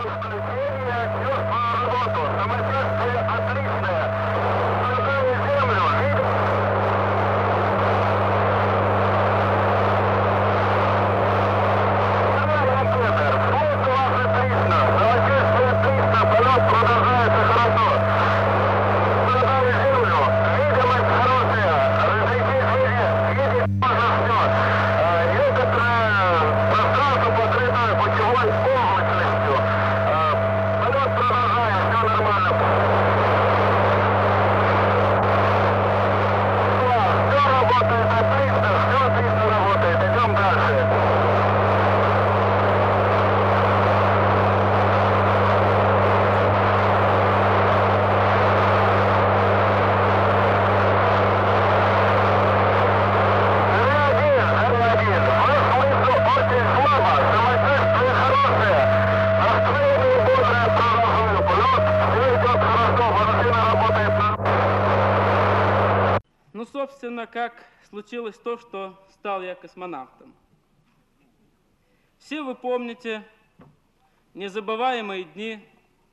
Ну, собственно, как случилось то, что стал я космонавтом. Все вы помните незабываемые дни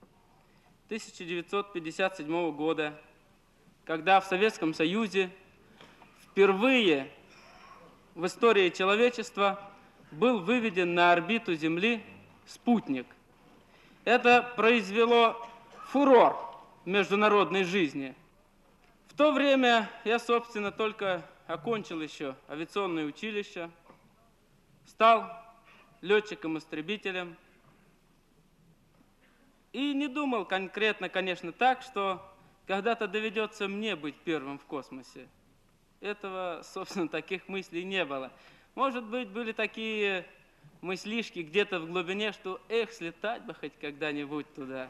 1957 года, когда в Советском Союзе впервые в истории человечества был выведен на орбиту Земли спутник. Это произвело фурор в международной жизни. В то время я, собственно, только окончил еще авиационное училище, стал летчиком-истребителем и не думал конкретно, конечно, так, что когда-то доведется мне быть первым в космосе. Этого, собственно, таких мыслей не было. Может быть, были такие мыслишки где-то в глубине, что эх, слетать бы хоть когда-нибудь туда.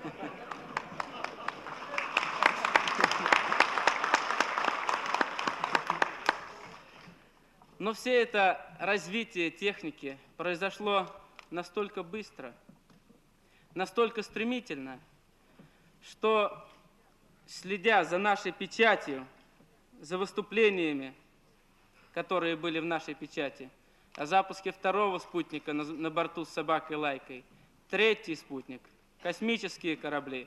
Но все это развитие техники произошло настолько быстро, настолько стремительно, что, следя за нашей печатью, за выступлениями, которые были в нашей печати, о запуске второго спутника на борту с собакой Лайкой, третий спутник, космические корабли,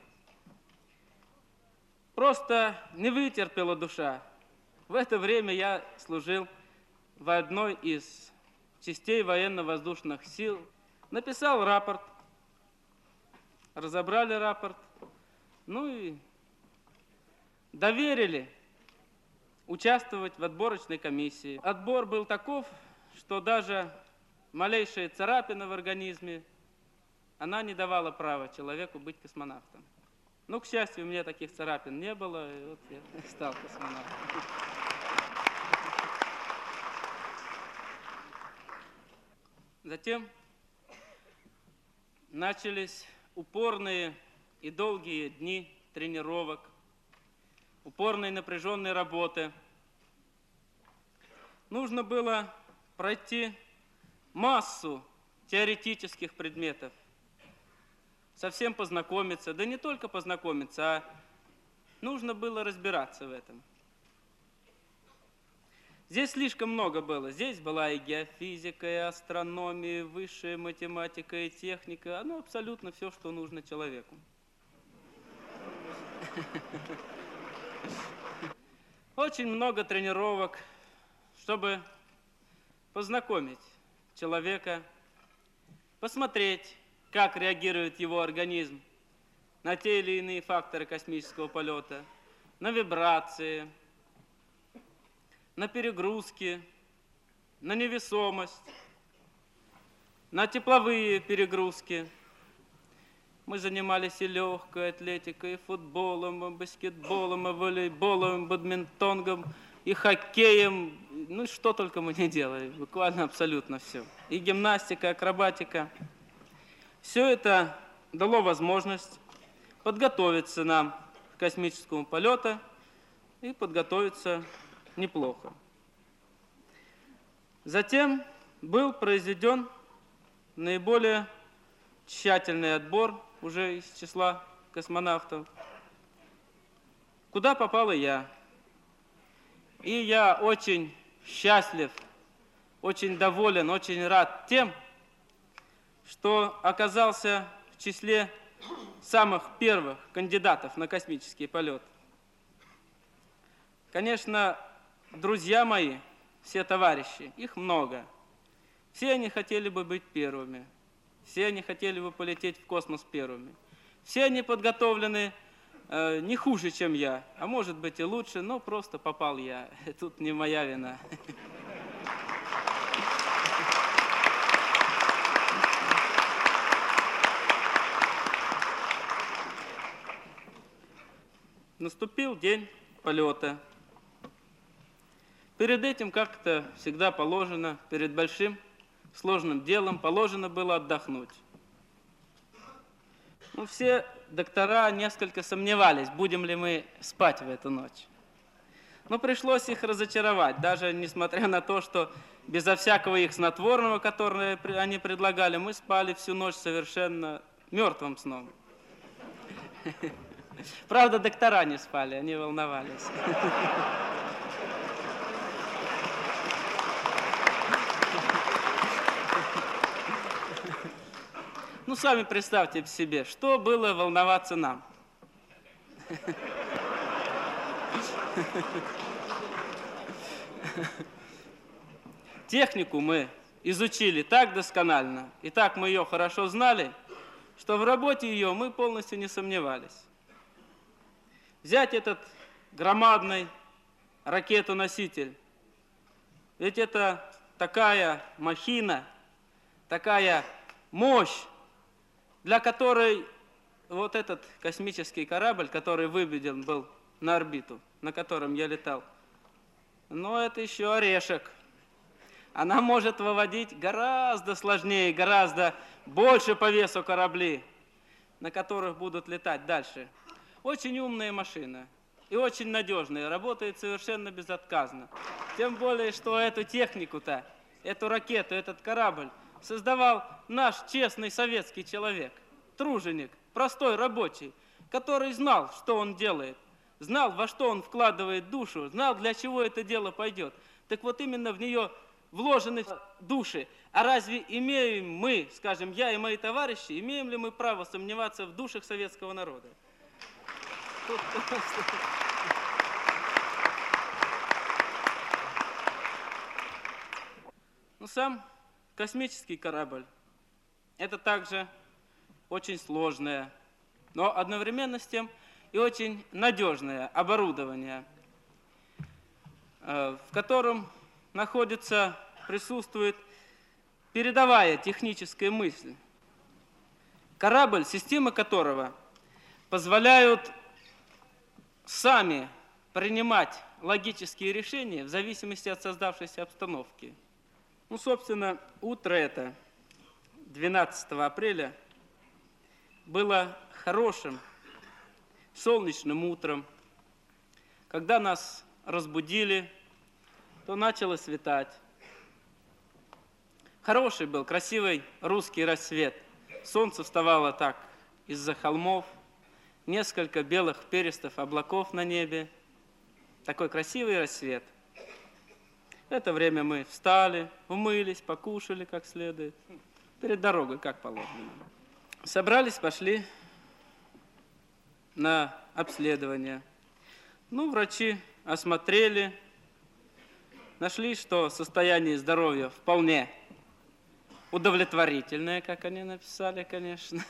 просто не вытерпела душа. В это время я служил в одной из частей военно-воздушных сил, написал рапорт, разобрали рапорт, ну и доверили участвовать в отборочной комиссии. Отбор был таков, что даже малейшая царапина в организме, она не давала права человеку быть космонавтом. Ну, к счастью, у меня таких царапин не было, и вот я стал космонавтом. Затем начались упорные и долгие дни тренировок, упорной напряженной работы. Нужно было пройти массу теоретических предметов, совсем познакомиться, да не только познакомиться, а нужно было разбираться в этом. Здесь слишком много было. Здесь была и геофизика, и астрономия, и высшая математика, и техника. Ну, абсолютно все, что нужно человеку. Очень много тренировок, чтобы познакомить человека, посмотреть, как реагирует его организм на те или иные факторы космического полета, на вибрации, на перегрузки, на невесомость, на тепловые перегрузки. Мы занимались и легкой атлетикой, и футболом, и баскетболом, и волейболом, и бадминтоном, и хоккеем. Ну, что только мы не делали, буквально абсолютно все. И гимнастика, акробатика. Все это дало возможность подготовиться нам к космическому полету и подготовиться неплохо. Затем был произведен наиболее тщательный отбор уже из числа космонавтов, куда попал и я. И я очень счастлив, очень доволен, очень рад тем, что оказался в числе самых первых кандидатов на космический полет. Конечно, друзья мои, все товарищи, их много. Все они хотели бы быть первыми. Все они хотели бы полететь в космос первыми. Все они подготовлены не хуже, чем я, а может быть и лучше, но просто попал я. Тут не моя вина. Наступил день полета. Перед этим, как это всегда положено, перед большим сложным делом положено было отдохнуть. Ну, все доктора несколько сомневались, будем ли мы спать в эту ночь. Но пришлось их разочаровать, даже несмотря на то, что безо всякого их снотворного, которое они предлагали, мы спали всю ночь совершенно мертвым сном. Правда, доктора не спали, они волновались. Ну, сами представьте себе, что было волноваться нам. Технику мы изучили так досконально, и так мы ее хорошо знали, что в работе ее мы полностью не сомневались. Взять этот громадный ракетоноситель, ведь это такая махина, такая мощь, для которой вот этот космический корабль, который выведен был на орбиту, на котором я летал, но это еще орешек. Она может выводить гораздо сложнее, гораздо больше по весу корабли, на которых будут летать дальше. Очень умная машина и очень надежная, работает совершенно безотказно. Тем более, что эту технику-то, эту ракету, этот корабль создавал наш честный советский человек, труженик, простой рабочий, который знал, что он делает, знал, во что он вкладывает душу, знал, для чего это дело пойдет. Так вот именно в нее вложены души. А разве имеем мы, скажем, я и мои товарищи, имеем ли мы право сомневаться в душах советского народа? Ну, сам космический корабль – это также очень сложное, но одновременно с тем и очень надежное оборудование, в котором присутствует передовая техническая мысль. Корабль, системы которого позволяют сами принимать логические решения в зависимости от создавшейся обстановки. Ну, собственно, утро это, 12 апреля, было хорошим, солнечным утром. Когда нас разбудили, то начало светать. Хороший был, красивый русский рассвет. Солнце вставало так из-за холмов, несколько белых перистых облаков на небе. Такой красивый рассвет. В это время мы встали, умылись, покушали как следует. Перед дорогой, как положено. Собрались, пошли на обследование. Ну, врачи осмотрели, нашли, что состояние здоровья вполне удовлетворительное, как они написали, конечно.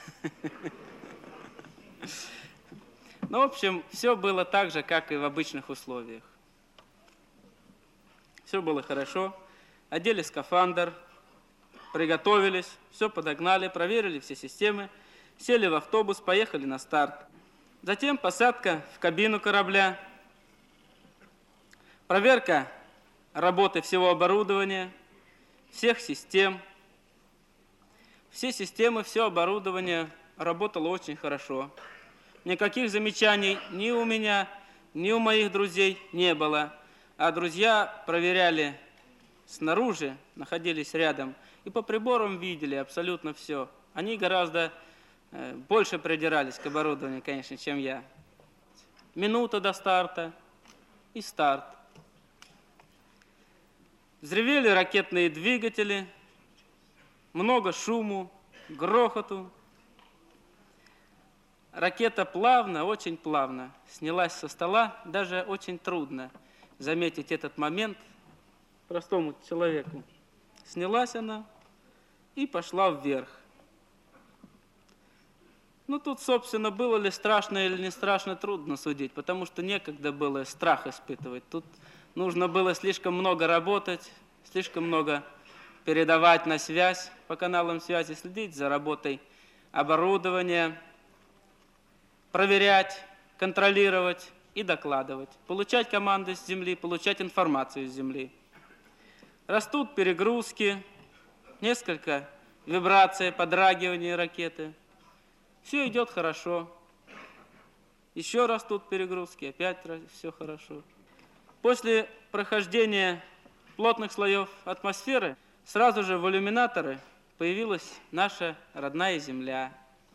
Ну, в общем, все было так же, как и в обычных условиях. Все было хорошо. Одели скафандр, приготовились, все подогнали, проверили все системы, сели в автобус, поехали на старт. Затем посадка в кабину корабля, проверка работы всего оборудования, всех систем. Все системы, все оборудование работало очень хорошо. Никаких замечаний ни у меня, ни у моих друзей не было. А друзья проверяли снаружи, находились рядом, и по приборам видели абсолютно все. Они гораздо больше придирались к оборудованию, конечно, чем я. Минута до старта и старт. Взревели ракетные двигатели, много шуму, грохоту. ракета плавно, очень плавно снялась со стола, даже очень трудно заметить этот момент простому человеку. Снялась она и пошла вверх. Ну, тут, собственно, было ли страшно или не страшно, трудно судить, потому что некогда было страх испытывать. Тут нужно было слишком много работать, слишком много передавать на связь, по каналам связи, следить за работой оборудования, проверять, контролировать и докладывать, получать команды с Земли, получать информацию с Земли. Растут перегрузки, несколько вибраций, подрагивания ракеты. Все идет хорошо. Еще растут перегрузки, опять все хорошо. После прохождения плотных слоев атмосферы сразу же в иллюминаторы появилась наша родная Земля.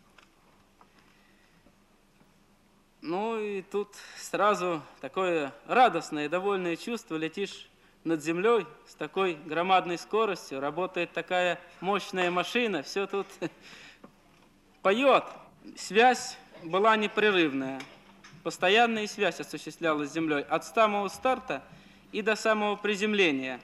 Ну и тут сразу такое радостное и довольное чувство. Летишь над землей с такой громадной скоростью, работает такая мощная машина, все тут поет. Связь была непрерывная. Постоянная связь осуществлялась с Землей от самого старта и до самого приземления.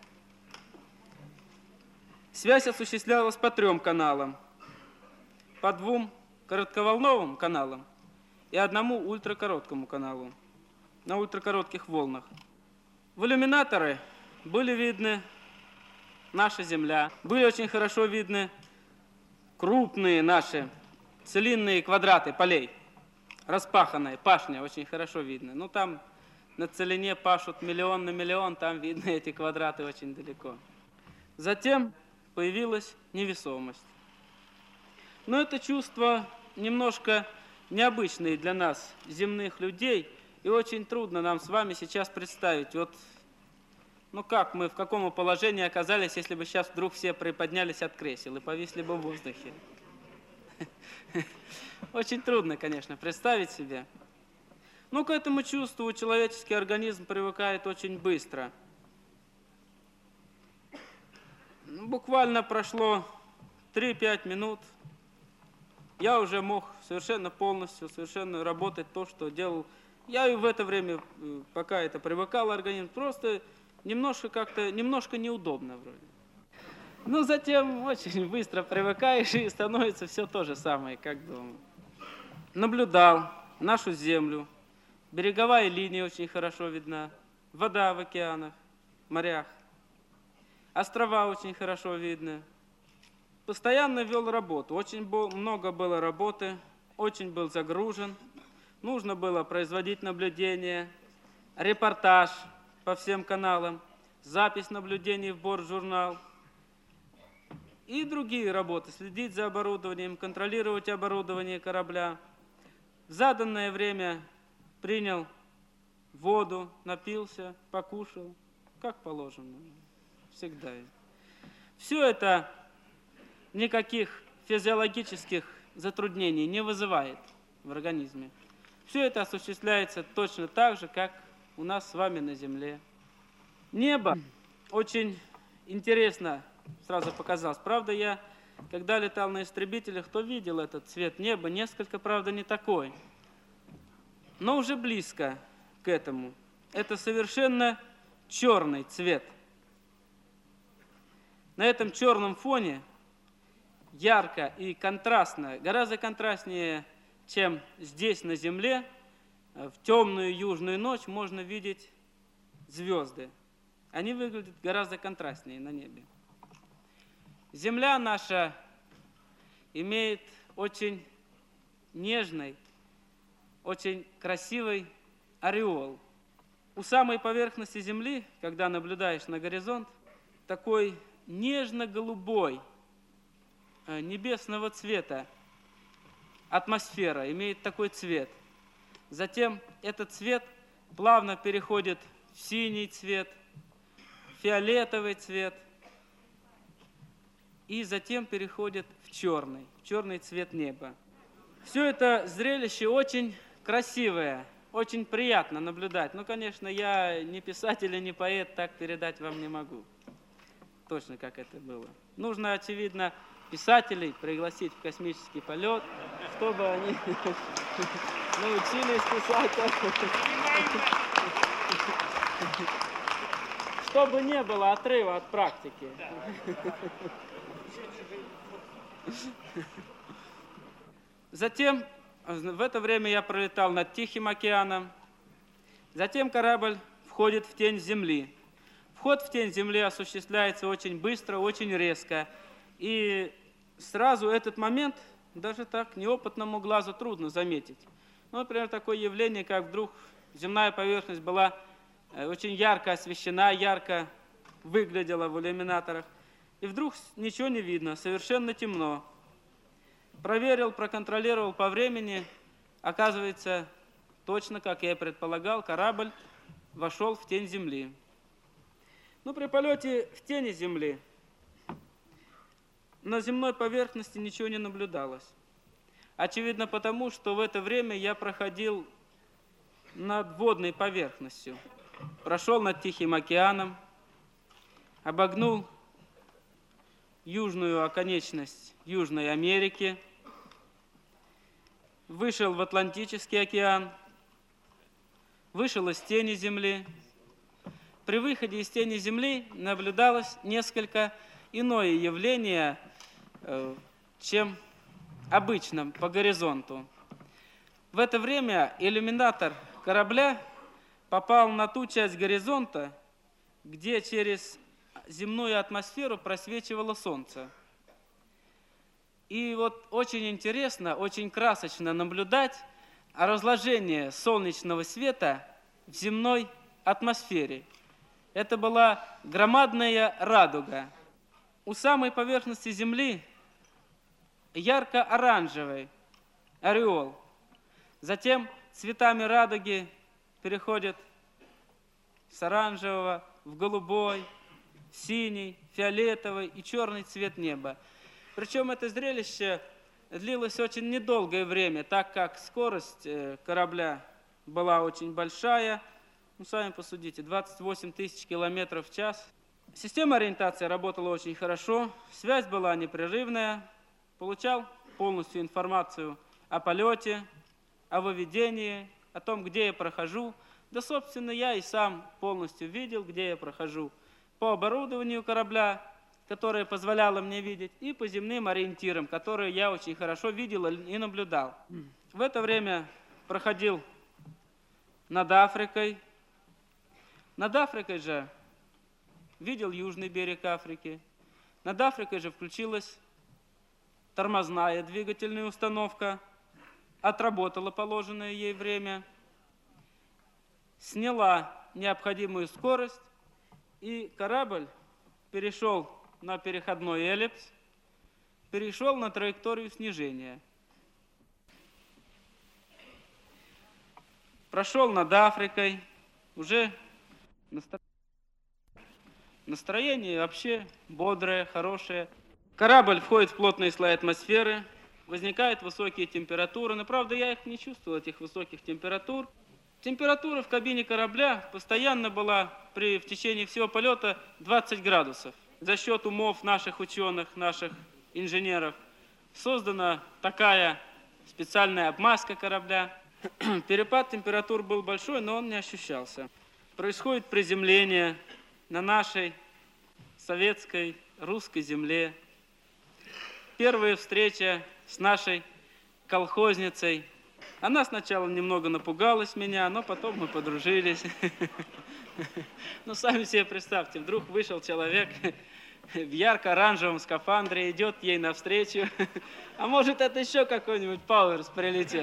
Связь осуществлялась по 3 каналам. По 2 коротковолновым каналам и 1 ультракороткому каналу на ультракоротких волнах. В иллюминаторы были видны наша Земля, были очень хорошо видны крупные наши целинные квадраты полей, распаханные, пашня очень хорошо видно. Ну там на целине пашут миллион на миллион, там видны эти квадраты очень далеко. Затем появилась невесомость. Но это чувство немножко необычное для нас, земных людей, и очень трудно нам с вами сейчас представить, вот, ну как мы, в каком положении оказались, если бы сейчас вдруг все приподнялись от кресел и повисли бы в воздухе. Очень трудно, конечно, представить себе. Но к этому чувству человеческий организм привыкает очень быстро. Буквально прошло 3-5 минут, я уже мог совершенно полностью, совершенно работать то, что делал. Я и в это время, пока это привыкал организм, просто немножко как-то, немножко неудобно вроде. Но затем очень быстро привыкаешь, и становится все то же самое, как дома. Наблюдал нашу Землю, береговая линия очень хорошо видна, вода в океанах, морях, острова очень хорошо видны. Постоянно вел работу, очень много было работы, очень был загружен. Нужно было производить наблюдения, репортаж по всем каналам, запись наблюдений в бортжурнал и другие работы. Следить за оборудованием, контролировать оборудование корабля. В заданное время принял воду, напился, покушал, как положено, всегда. Все это никаких физиологических затруднений не вызывает в организме. Все это осуществляется точно так же, как у нас с вами на Земле. Небо очень интересно сразу показалось. Правда, я, когда летал на истребителях, то видел этот цвет неба, несколько, правда, не такой, но уже близко к этому. Это совершенно черный цвет. На этом черном фоне ярко и контрастно, гораздо контрастнее, чем здесь на Земле, в темную южную ночь можно видеть звезды. Они выглядят гораздо контрастнее на небе. Земля наша имеет очень нежный, очень красивый ореол. У самой поверхности Земли, когда наблюдаешь на горизонт, такой нежно-голубой, небесного цвета атмосфера имеет такой цвет. Затем этот цвет плавно переходит в синий цвет, фиолетовый цвет и затем переходит в черный цвет неба. Все это зрелище очень красивое, очень приятно наблюдать. Но, конечно, я не писатель и не поэт, так передать вам не могу. Точно как это было. Нужно, очевидно, писателей пригласить в космический полет, чтобы они научились писать, чтобы не было отрыва от практики. Затем, в это время я пролетал над Тихим океаном. Затем корабль входит в тень Земли. Вход в тень Земли осуществляется очень быстро, очень резко. И сразу этот момент даже так неопытному глазу трудно заметить. Ну, например, такое явление, как вдруг земная поверхность была очень ярко освещена, ярко выглядела в иллюминаторах. И вдруг ничего не видно, совершенно темно. Проверил, проконтролировал по времени. Оказывается, точно, как я и предполагал, корабль вошел в тень Земли. Но при полете в тени Земли на земной поверхности ничего не наблюдалось. Очевидно потому, что в это время я проходил над водной поверхностью. Прошел над Тихим океаном, обогнул южную оконечность Южной Америки, вышел в Атлантический океан, вышел из тени Земли. При выходе из тени Земли наблюдалось несколько иное явление, чем обычно по горизонту. В это время иллюминатор корабля попал на ту часть горизонта, где через земную атмосферу просвечивало солнце. И вот очень интересно, очень красочно наблюдать разложение солнечного света в земной атмосфере. Это была громадная радуга. У самой поверхности Земли ярко-оранжевый ореол. Затем цветами радуги переходят с оранжевого в голубой, в синий, фиолетовый и черный цвет неба. Причем это зрелище длилось очень недолгое время, так как скорость корабля была очень большая. Ну, сами посудите, 28 тысяч километров в час. Система ориентации работала очень хорошо, связь была непрерывная, получал полностью информацию о полете, о выведении, о том, где я прохожу. Да, собственно, я и сам полностью видел, где я прохожу. По оборудованию корабля, которое позволяло мне видеть, и по земным ориентирам, которые я очень хорошо видел и наблюдал. В это время проходил над Африкой. Над Африкой же видел южный берег Африки. Над Африкой же включилась тормозная двигательная установка, отработала положенное ей время, сняла необходимую скорость, и корабль перешел на переходной эллипс, перешел на траекторию снижения. Прошел над Африкой, уже настроение вообще бодрое, хорошее. Корабль входит в плотные слои атмосферы, возникают высокие температуры. Но, правда, я их не чувствовал, этих высоких температур. Температура в кабине корабля постоянно была в течение всего полета 20 градусов. За счет умов наших ученых, наших инженеров создана такая специальная обмазка корабля. Перепад температур был большой, но он не ощущался. Происходит приземление на нашей советской, русской земле. Первая встреча с нашей колхозницей. Она сначала немного напугалась меня, но потом мы подружились. Ну, сами себе представьте, вдруг вышел человек в ярко-оранжевом скафандре, идет ей навстречу. А может, это еще какой-нибудь Пауэрс прилетел.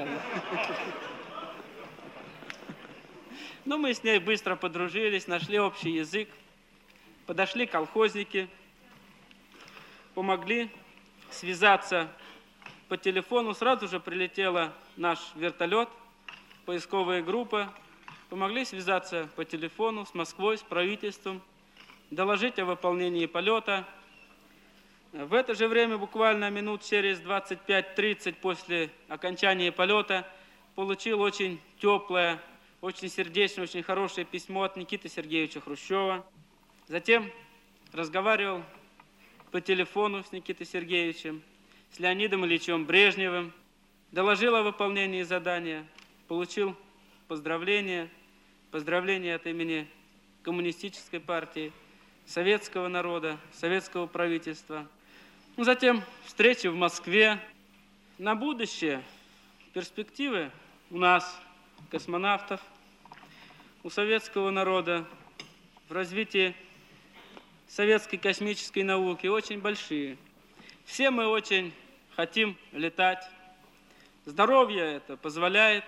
Ну, мы с ней быстро подружились, нашли общий язык. Подошли колхозники, помогли связаться по телефону. Сразу же прилетела наш вертолет, поисковая группа. Помогли связаться по телефону с Москвой, с правительством, доложить о выполнении полета. В это же время, буквально минут через 25-30 после окончания полета, получил очень теплое, очень сердечное, очень хорошее письмо от Никиты Сергеевича Хрущева. Затем разговаривал по телефону с Никитой Сергеевичем, с Леонидом Ильичем Брежневым, доложил о выполнении задания, получил поздравления от имени Коммунистической партии, советского народа, советского правительства. Затем встречи в Москве. На будущее перспективы у нас, космонавтов, у советского народа в развитии советской космической науки очень большие. Все мы очень хотим летать. Здоровье это позволяет.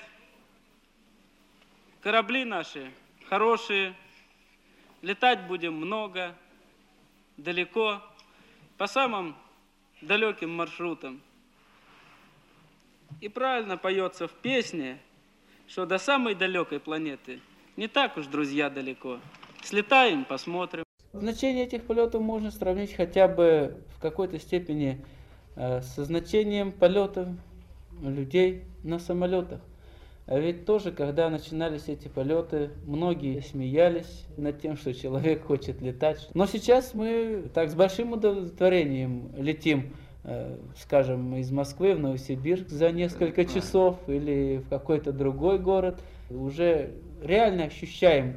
Корабли наши хорошие. Летать будем много, далеко, по самым далеким маршрутам. И правильно поется в песне, что до самой далекой планеты не так уж, друзья, далеко. Слетаем, посмотрим. Значение этих полетов можно сравнить хотя бы в какой-то степени со значением полетов людей на самолетах. А ведь тоже, когда начинались эти полеты, многие смеялись над тем, что человек хочет летать. Но сейчас мы так с большим удовлетворением летим, скажем, из Москвы в Новосибирск за несколько часов или в какой-то другой город. Уже реально ощущаем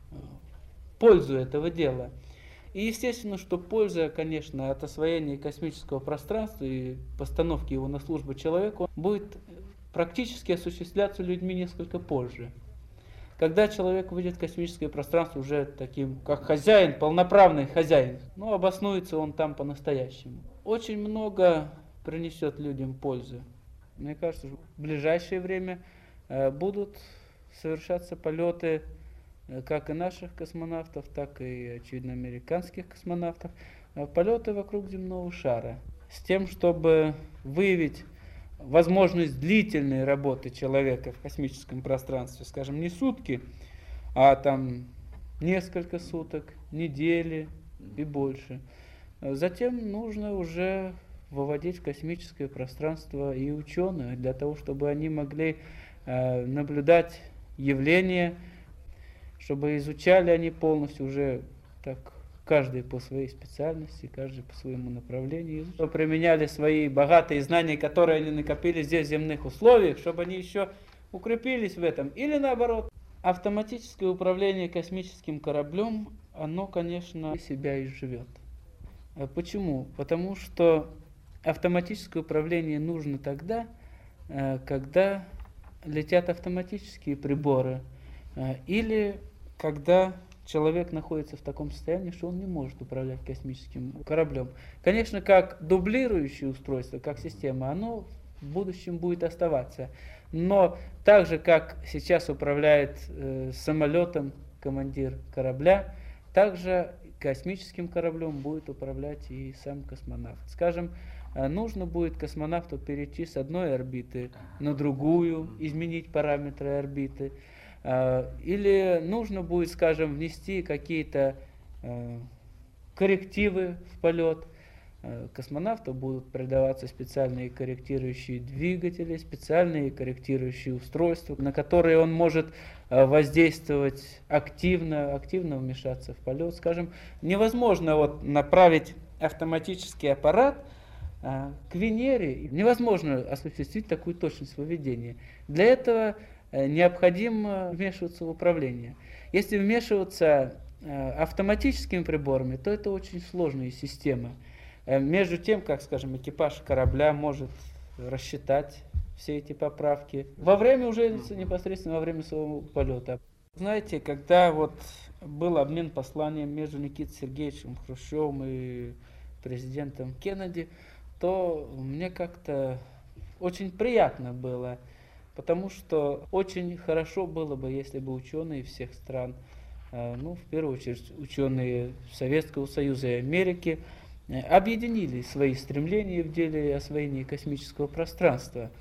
пользу этого дела. И естественно, что польза, конечно, от освоения космического пространства и постановки его на службу человеку будет практически осуществляться людьми несколько позже. Когда человек выйдет в космическое пространство уже таким, как хозяин, полноправный хозяин, но обоснуется он там по-настоящему. Очень много принесет людям пользы. Мне кажется, в ближайшее время будут совершаться полеты как и наших космонавтов, так и, очевидно, американских космонавтов, полеты вокруг земного шара, с тем, чтобы выявить возможность длительной работы человека в космическом пространстве, скажем, не сутки, а там несколько суток, недели и больше. Затем нужно уже выводить в космическое пространство и ученых, для того, чтобы они могли наблюдать явления, чтобы изучали они полностью уже так, каждый по своей специальности, каждый по своему направлению, чтобы применяли свои богатые знания, которые они накопили здесь в земных условиях, чтобы они еще укрепились в этом. Или наоборот, автоматическое управление космическим кораблем, оно, конечно, себя изживет. Почему? Потому что автоматическое управление нужно тогда, когда летят автоматические приборы, или когда человек находится в таком состоянии, что он не может управлять космическим кораблем. Конечно, как дублирующее устройство, как система, оно в будущем будет оставаться. Но так же, как сейчас управляет самолетом командир корабля, также космическим кораблем будет управлять и сам космонавт. Скажем, нужно будет космонавту перейти с одной орбиты на другую, изменить параметры орбиты. Или нужно будет, скажем, внести какие-то коррективы в полет. Космонавту будут придаваться специальные корректирующие двигатели, специальные корректирующие устройства, на которые он может воздействовать активно вмешаться в полет. Скажем, невозможно вот направить автоматический аппарат к Венере, невозможно осуществить такую точность выведения. Для этого необходимо вмешиваться в управление. Если вмешиваться автоматическими приборами, то это очень сложные системы. Между тем, как, скажем, экипаж корабля может рассчитать все эти поправки во время уже непосредственно во время своего полета. Знаете, когда вот был обмен посланием между Никитой Сергеевичем Хрущевым и президентом Кеннеди, то мне как-то очень приятно было, потому что очень хорошо было бы, если бы ученые всех стран, в первую очередь ученые Советского Союза и Америки, объединили свои стремления в деле освоения космического пространства.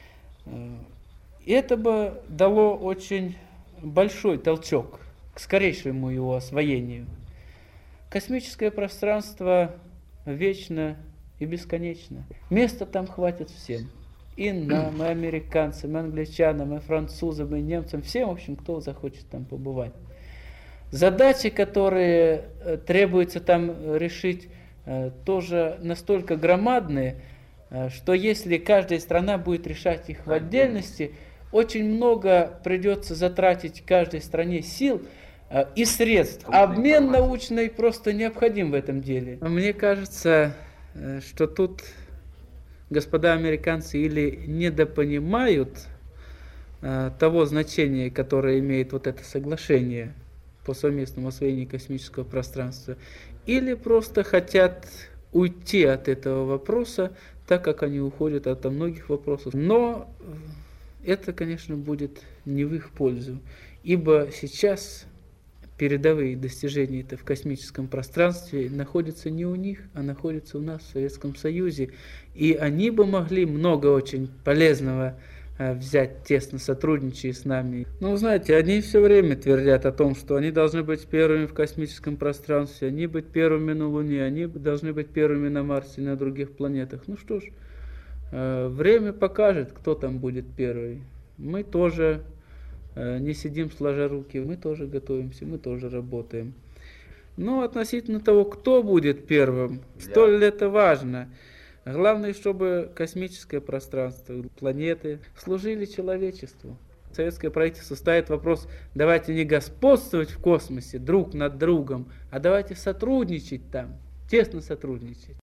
И это бы дало очень большой толчок к скорейшему его освоению. Космическое пространство вечно и бесконечно. Места там хватит всем. И нам, и американцам, и англичанам, и французам, и немцам, всем, в общем, кто захочет там побывать. Задачи, которые требуется там решить, тоже настолько громадные, что если каждая страна будет решать их в отдельности, очень много придется затратить каждой стране сил и средств. Обмен научный просто необходим в этом деле. Мне кажется, что тут господа американцы или недопонимают того значения, которое имеет вот это соглашение по совместному освоению космического пространства, или просто хотят уйти от этого вопроса, так как они уходят от многих вопросов. Но это, конечно, будет не в их пользу, ибо сейчас передовые достижения в космическом пространстве находятся не у них, а находятся у нас в Советском Союзе. И они бы могли много очень полезного взять, тесно сотрудничая с нами. Ну, знаете, они все время твердят о том, что они должны быть первыми в космическом пространстве, они быть первыми на Луне, они должны быть первыми на Марсе и на других планетах. Ну что ж, время покажет, кто там будет первый. Мы тоже не сидим сложа руки, мы тоже готовимся, мы тоже работаем. Но относительно того, кто будет первым, столь ли это важно. Главное, чтобы космическое пространство, планеты служили человечеству. Советское правительство ставит вопрос: давайте не господствовать в космосе друг над другом, а давайте сотрудничать там, тесно сотрудничать.